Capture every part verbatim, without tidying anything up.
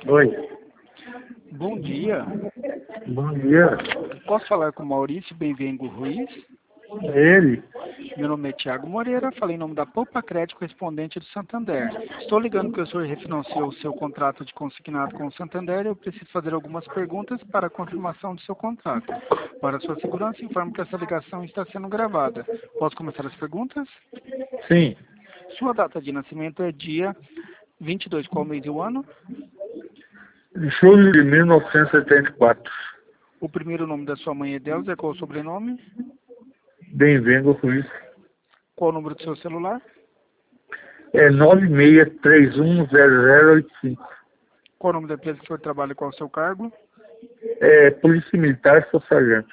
Oi, Bom dia. bom dia. Posso falar com Maurício Benvengo Ruiz? É ele? Meu nome é Tiago Moreira, falei em nome da Poupa Crédito, correspondente do Santander. Estou ligando porque o senhor refinanciou o seu contrato de consignado com o Santander e eu preciso fazer algumas perguntas para a confirmação do seu contrato. Para sua segurança, informo que essa ligação está sendo gravada. Posso começar as perguntas? Sim, Sua data de nascimento é dia vinte e dois, qual mês e o ano? de julho de mil novecentos e setenta e quatro. O primeiro nome da sua mãe é Delza, qual o sobrenome? Bem-vindo, Ruiz. Qual o número do seu celular? É nove seis três um zero zero oito cinco. Qual o nome da empresa que o senhor trabalha e qual o seu cargo? É Polícia Militar, sou sargento.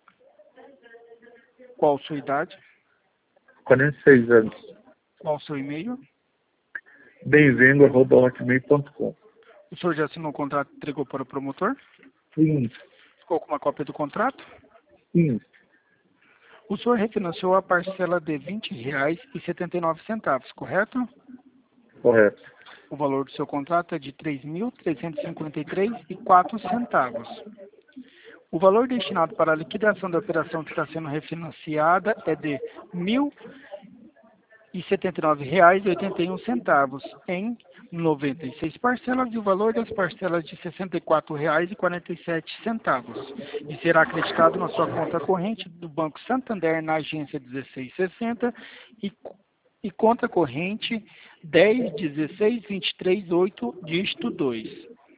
Qual a sua idade? quarenta e seis anos. Qual o seu e-mail? Bem-vindo, arroba hotmail ponto com. O senhor já assinou o contrato e entregou para o promotor? Sim, Ficou com uma cópia do contrato? sim, O senhor refinanciou a parcela de vinte reais e setenta e nove centavos, correto? correto. O valor do seu contrato é de três mil trezentos e cinquenta e três reais e quatro centavos. O valor destinado para a liquidação da operação que está sendo refinanciada é de mil e setenta e nove reais e oitenta e um centavos em noventa e seis parcelas e o valor das parcelas de sessenta e quatro reais e quarenta e sete centavos e será acreditado na sua conta corrente do Banco Santander na agência dezesseis sessenta e, e conta corrente dez dezesseis vinte e três oito dígito dois.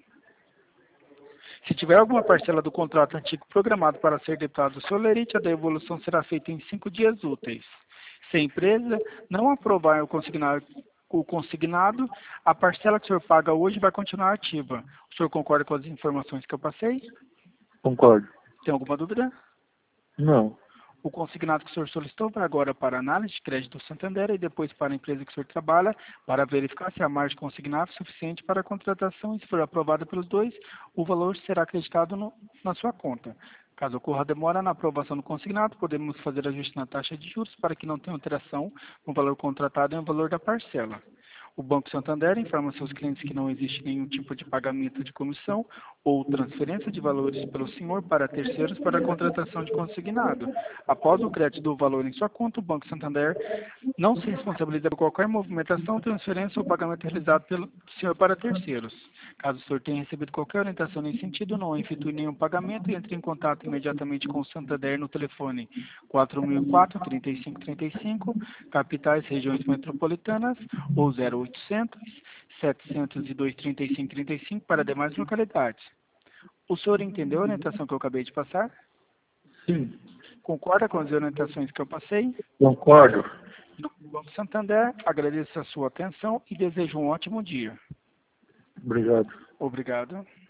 Se tiver alguma parcela do contrato antigo programado para ser debitado do seu lerite, a devolução será feita em cinco dias úteis. Se a empresa não aprovar o consignado, o consignado, a parcela que o senhor paga hoje vai continuar ativa. O senhor concorda com as informações que eu passei? Concordo. Tem alguma dúvida? Não, O consignado que o senhor solicitou vai agora para a análise de crédito do Santander e depois para a empresa que o senhor trabalha para verificar se a margem consignada é suficiente para a contratação e se for aprovada pelos dois, o valor será acreditado no, na sua conta. Caso ocorra demora na aprovação do consignado, podemos fazer ajuste na taxa de juros para que não tenha alteração no valor contratado e no valor da parcela. O Banco Santander informa seus clientes que não existe nenhum tipo de pagamento de comissão ou transferência de valores pelo senhor para terceiros para a contratação de consignado. Após o crédito do valor em sua conta, o Banco Santander não se responsabiliza por qualquer movimentação, transferência ou pagamento realizado pelo senhor para terceiros. Caso o senhor tenha recebido qualquer orientação nesse sentido, não efetue nenhum pagamento e entre em contato imediatamente com o Santander no telefone quatro mil e quatro, trinta e cinco trinta e cinco, capitais, regiões metropolitanas, ou zero oitocentos, setecentos e dois, trinta e cinco trinta e cinco para demais localidades. O senhor entendeu a orientação que eu acabei de passar? sim, Concorda com as orientações que eu passei? concordo. No Banco Santander, agradeço a sua atenção e desejo um ótimo dia. Obrigado. Obrigado.